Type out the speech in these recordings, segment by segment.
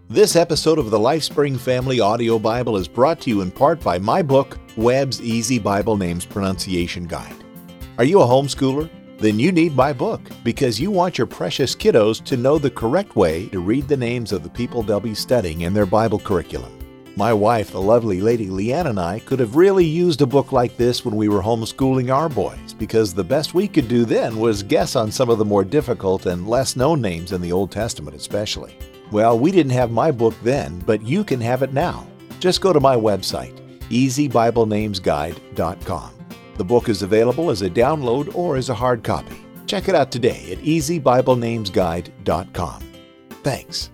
This episode of the LifeSpring Family Audio Bible is brought to you in part by my book, Webb's Easy Bible Names Pronunciation Guide. Are you a homeschooler? Then you need my book because you want your precious kiddos to know the correct way to read the names of the people they'll be studying in their Bible curriculum. My wife, the lovely Lady Leanne, and I could have really used a book like this when we were homeschooling our boys because the best we could do then was guess on some of the more difficult and less known names in the Old Testament especially. Well, we didn't have my book then, but you can have it now. Just go to my website, easybiblenamesguide.com. The book is available as a download or as a hard copy. Check it out today at easybiblenamesguide.com. Thanks.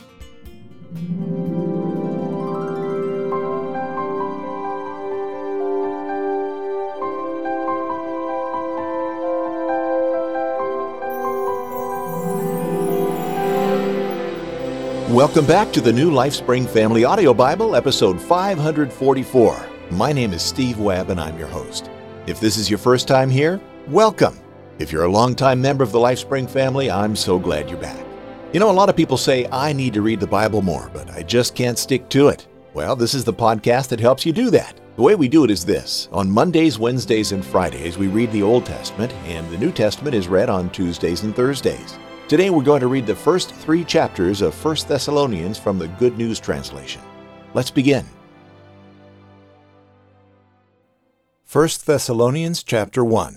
Welcome back to the new LifeSpring Family Audio Bible, episode 544. My name is Steve Webb, and I'm your host. If this is your first time here, welcome. If you're a longtime member of the LifeSpring family, I'm so glad you're back. You know, a lot of people say, I need to read the Bible more, but I just can't stick to it. Well, this is the podcast that helps you do that. The way we do it is this. On Mondays, Wednesdays, and Fridays, we read the Old Testament, and the New Testament is read on Tuesdays and Thursdays. Today we're going to read the first 3 chapters of 1 Thessalonians from the Good News Translation. Let's begin. 1 Thessalonians chapter 1.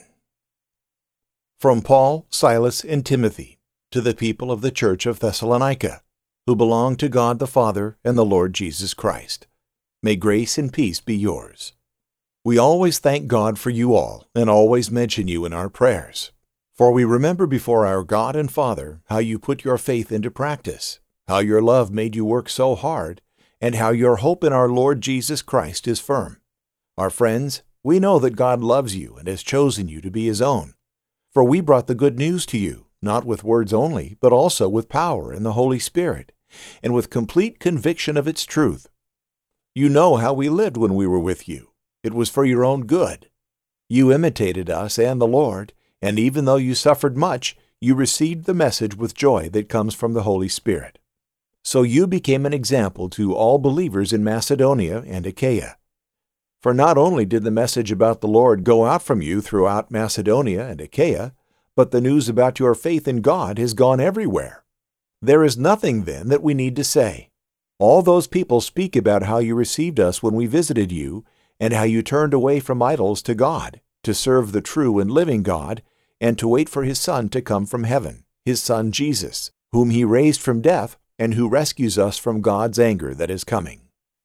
From Paul, Silas, and Timothy, to the people of the church of Thessalonica, who belong to God the Father and the Lord Jesus Christ. May grace and peace be yours. We always thank God for you all, and always mention you in our prayers. For we remember before our God and Father how you put your faith into practice, how your love made you work so hard, and how your hope in our Lord Jesus Christ is firm. Our friends, we know that God loves you and has chosen you to be His own. For we brought the good news to you, not with words only, but also with power in the Holy Spirit, and with complete conviction of its truth. You know how we lived when we were with you. It was for your own good. You imitated us and the Lord, and even though you suffered much, you received the message with joy that comes from the Holy Spirit. So you became an example to all believers in Macedonia and Achaia. For not only did the message about the Lord go out from you throughout Macedonia and Achaia, but the news about your faith in God has gone everywhere. There is nothing then that we need to say. All those people speak about how you received us when we visited you, and how you turned away from idols to God, to serve the true and living God, and to wait for His Son to come from heaven, His Son Jesus, whom He raised from death, and who rescues us from God's anger that is coming.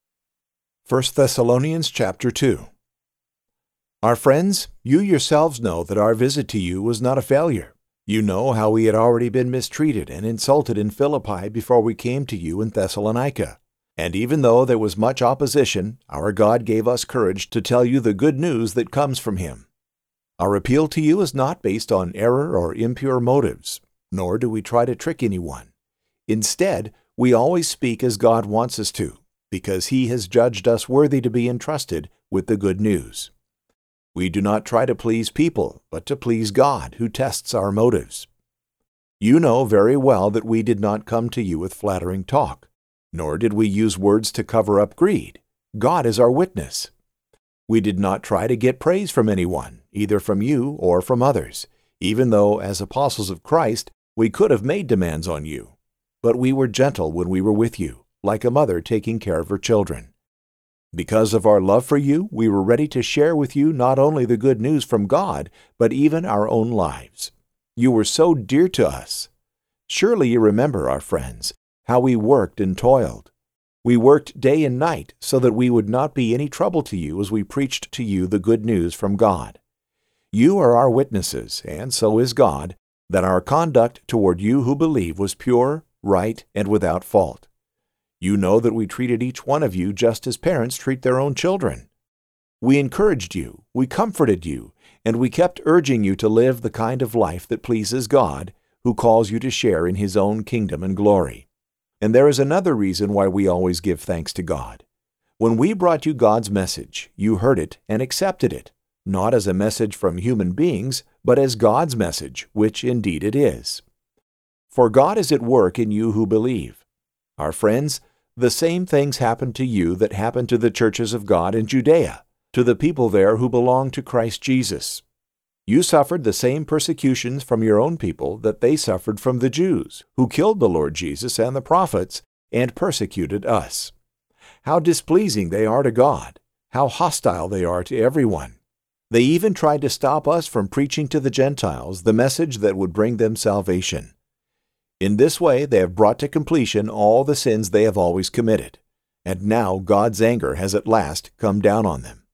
1 Thessalonians chapter 2. Our friends, you yourselves know that our visit to you was not a failure. You know how we had already been mistreated and insulted in Philippi before we came to you in Thessalonica. And even though there was much opposition, our God gave us courage to tell you the good news that comes from Him. Our appeal to you is not based on error or impure motives, nor do we try to trick anyone. Instead, we always speak as God wants us to, because He has judged us worthy to be entrusted with the good news. We do not try to please people, but to please God, who tests our motives. You know very well that we did not come to you with flattering talk, nor did we use words to cover up greed. God is our witness. We did not try to get praise from anyone, either from you or from others, even though, as apostles of Christ, we could have made demands on you. But we were gentle when we were with you, like a mother taking care of her children. Because of our love for you, we were ready to share with you not only the good news from God, but even our own lives. You were so dear to us. Surely you remember, our friends, how we worked and toiled. We worked day and night so that we would not be any trouble to you as we preached to you the good news from God. You are our witnesses, and so is God, that our conduct toward you who believe was pure, right, and without fault. You know that we treated each one of you just as parents treat their own children. We encouraged you, we comforted you, and we kept urging you to live the kind of life that pleases God, who calls you to share in His own kingdom and glory. And there is another reason why we always give thanks to God. When we brought you God's message, you heard it and accepted it, not as a message from human beings, but as God's message, which indeed it is. For God is at work in you who believe. Our friends, the same things happened to you that happened to the churches of God in Judea, to the people there who belong to Christ Jesus. You suffered the same persecutions from your own people that they suffered from the Jews, who killed the Lord Jesus and the prophets and persecuted us. How displeasing they are to God, how hostile they are to everyone. They even tried to stop us from preaching to the Gentiles the message that would bring them salvation. In this way they have brought to completion all the sins they have always committed, and now God's anger has at last come down on them.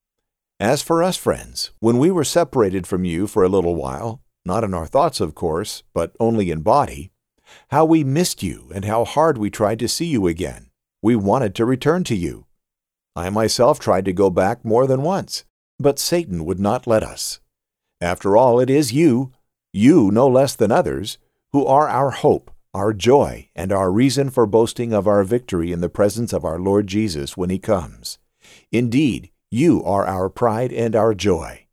As for us, friends, when we were separated from you for a little while, not in our thoughts, of course, but only in body, how we missed you and how hard we tried to see you again. We wanted to return to you. I myself tried to go back more than once, but Satan would not let us. After all, it is you no less than others, who are our hope, our joy, and our reason for boasting of our victory in the presence of our Lord Jesus when He comes. Indeed, you are our pride and our joy.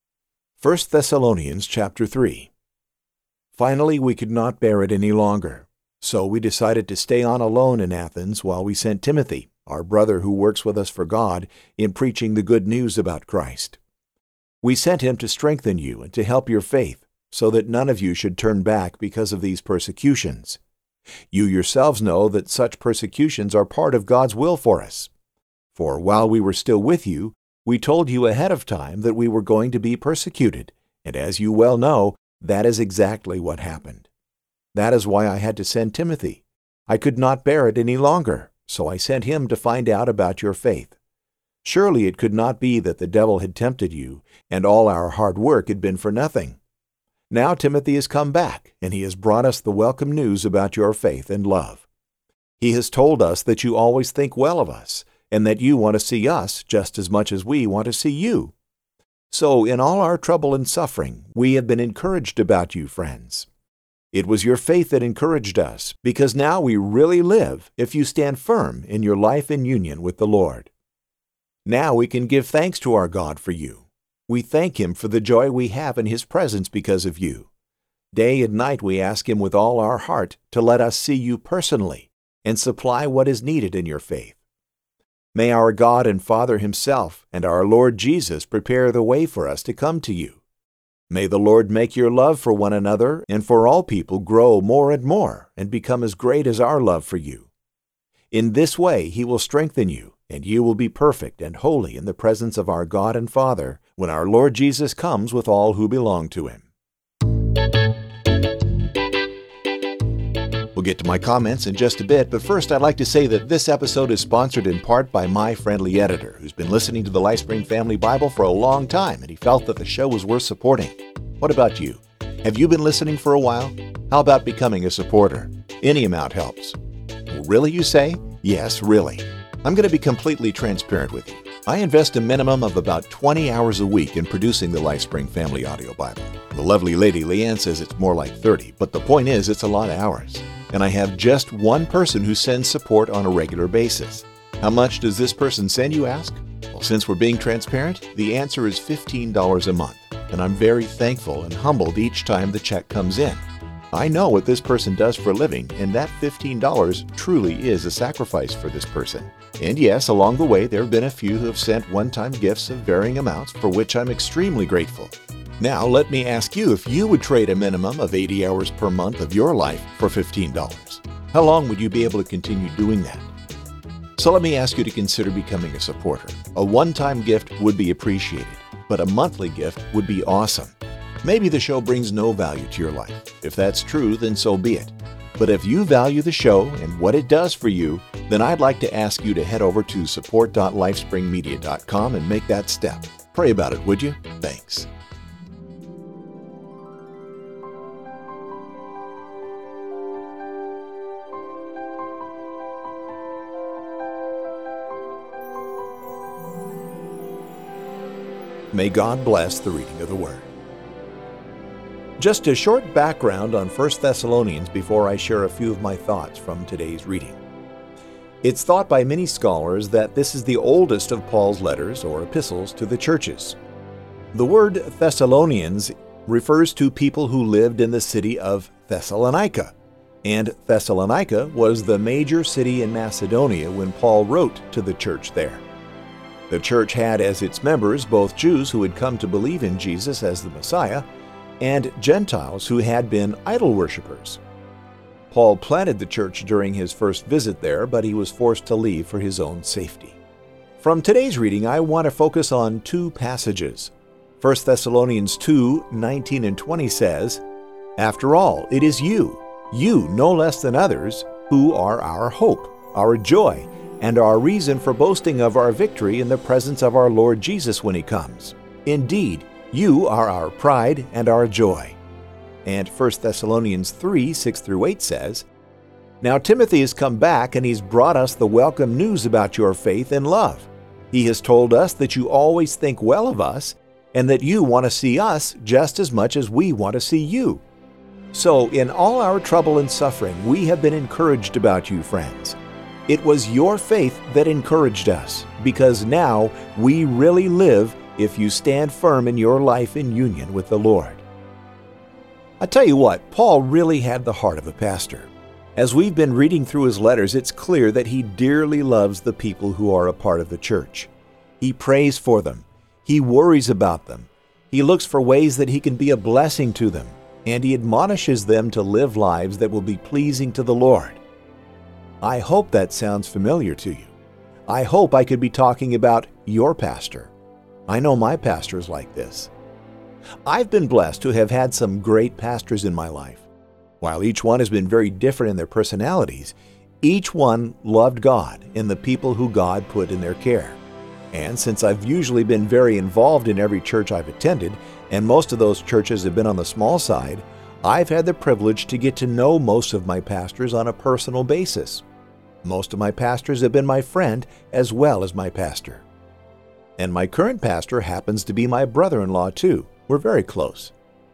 1 Thessalonians chapter 3. Finally, we could not bear it any longer, so we decided to stay on alone in Athens while we sent Timothy, our brother who works with us for God, in preaching the good news about Christ. We sent him to strengthen you and to help your faith, so that none of you should turn back because of these persecutions. You yourselves know that such persecutions are part of God's will for us. For while we were still with you, we told you ahead of time that we were going to be persecuted, and as you well know, that is exactly what happened. That is why I had to send Timothy. I could not bear it any longer, so I sent him to find out about your faith. Surely it could not be that the devil had tempted you, and all our hard work had been for nothing. Now Timothy has come back, and he has brought us the welcome news about your faith and love. He has told us that you always think well of us, and that you want to see us just as much as we want to see you. So in all our trouble and suffering, we have been encouraged about you, friends. It was your faith that encouraged us, because now we really live if you stand firm in your life in union with the Lord. Now we can give thanks to our God for you. We thank Him for the joy we have in His presence because of you. Day and night we ask Him with all our heart to let us see you personally and supply what is needed in your faith. May our God and Father Himself and our Lord Jesus prepare the way for us to come to you. May the Lord make your love for one another and for all people grow more and more and become as great as our love for you. In this way He will strengthen you, and you will be perfect and holy in the presence of our God and Father when our Lord Jesus comes with all who belong to Him. We'll get to my comments in just a bit, but first I'd like to say that this episode is sponsored in part by my friendly editor, who's been listening to the LifeSpring Family Bible for a long time, and he felt that the show was worth supporting. What about you? Have you been listening for a while? How about becoming a supporter? Any amount helps. Really, you say? Yes, really. I'm going to be completely transparent with you. I invest a minimum of about 20 hours a week in producing the LifeSpring Family Audio Bible. The lovely lady Leanne says it's more like 30, but the point is it's a lot of hours. And I have just one person who sends support on a regular basis. How much does this person send, you ask? Well, since we're being transparent, the answer is $15 a month, and I'm very thankful and humbled each time the check comes in. I know what this person does for a living, and that $15 truly is a sacrifice for this person. And yes, along the way, there have been a few who have sent one-time gifts of varying amounts, for which I'm extremely grateful. Now, let me ask you if you would trade a minimum of 80 hours per month of your life for $15. How long would you be able to continue doing that? So let me ask you to consider becoming a supporter. A one-time gift would be appreciated, but a monthly gift would be awesome. Maybe the show brings no value to your life. If that's true, then so be it. But if you value the show and what it does for you, then I'd like to ask you to head over to support.lifespringmedia.com and make that step. Pray about it, would you? Thanks. May God bless the reading of the Word. Just a short background on 1 Thessalonians before I share a few of my thoughts from today's reading. It's thought by many scholars that this is the oldest of Paul's letters or epistles to the churches. The word Thessalonians refers to people who lived in the city of Thessalonica. And Thessalonica was the major city in Macedonia when Paul wrote to the church there. The church had as its members both Jews who had come to believe in Jesus as the Messiah and Gentiles who had been idol worshippers. Paul planted the church during his first visit there, but he was forced to leave for his own safety. From today's reading, I want to focus on two passages. 1 Thessalonians 2:19 and 20 says, "After all, it is you no less than others, who are our hope, our joy, and our reason for boasting of our victory in the presence of our Lord Jesus when He comes. Indeed, you are our pride and our joy." And 1 Thessalonians 3:6-8 says, "Now Timothy has come back, and he's brought us the welcome news about your faith and love. He has told us that you always think well of us, and that you want to see us just as much as we want to see you. So in all our trouble and suffering, we have been encouraged about you, friends. It was your faith that encouraged us, because now we really live if you stand firm in your life in union with the Lord." I tell you what, Paul really had the heart of a pastor. As we've been reading through his letters, it's clear that he dearly loves the people who are a part of the church. He prays for them. He worries about them. He looks for ways that he can be a blessing to them, and he admonishes them to live lives that will be pleasing to the Lord. I hope that sounds familiar to you. I hope I could be talking about your pastor. I know my pastor is like this. I've been blessed to have had some great pastors in my life. While each one has been very different in their personalities, each one loved God and the people who God put in their care. And since I've usually been very involved in every church I've attended, and most of those churches have been on the small side, I've had the privilege to get to know most of my pastors on a personal basis. Most of my pastors have been my friend as well as my pastor. And my current pastor happens to be my brother-in-law too. We're very close.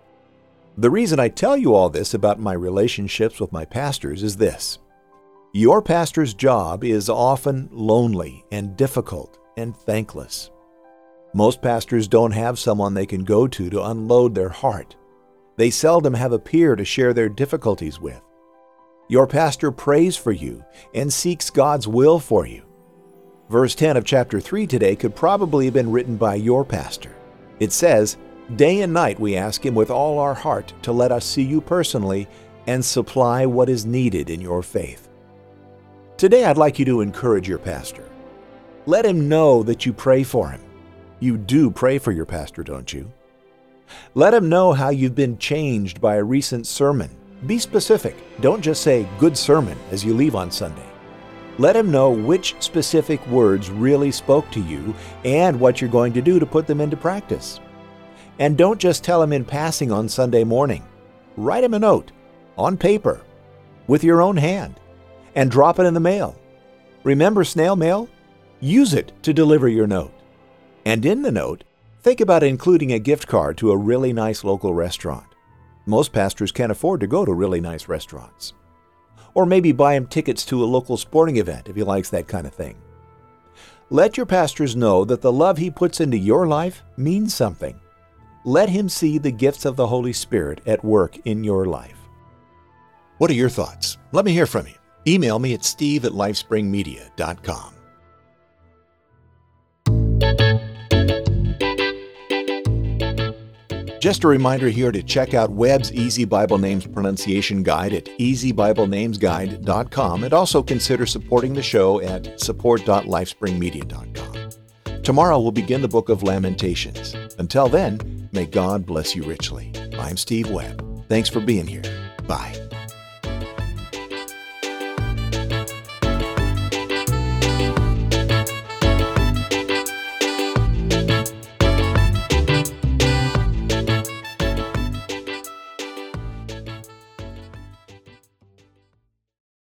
The reason I tell you all this about my relationships with my pastors is this. Your pastor's job is often lonely and difficult and thankless. Most pastors don't have someone they can go to unload their heart. They seldom have a peer to share their difficulties with. Your pastor prays for you and seeks God's will for you. Verse 10 of chapter 3 today could probably have been written by your pastor. It says, "Day and night we ask Him with all our heart to let us see you personally and supply what is needed in your faith." Today I'd like you to encourage your pastor. Let him know that you pray for him. You do pray for your pastor, don't you? Let him know how you've been changed by a recent sermon. Be specific. Don't just say, "Good sermon," as you leave on Sunday. Let him know which specific words really spoke to you and what you're going to do to put them into practice. And don't just tell him in passing on Sunday morning. Write him a note, on paper, with your own hand, and drop it in the mail. Remember snail mail? Use it to deliver your note. And in the note, think about including a gift card to a really nice local restaurant. Most pastors can't afford to go to really nice restaurants. Or maybe buy him tickets to a local sporting event if he likes that kind of thing. Let your pastors know that the love he puts into your life means something. Let him see the gifts of the Holy Spirit at work in your life. What are your thoughts? Let me hear from you. Email me at steve@lifespringmedia.com. Just a reminder here to check out Webb's Easy Bible Names Pronunciation Guide at easyBibleNamesGuide.com, and also consider supporting the show at support.lifespringmedia.com. Tomorrow we'll begin the book of Lamentations. Until then, may God bless you richly. I'm Steve Webb. Thanks for being here. Bye.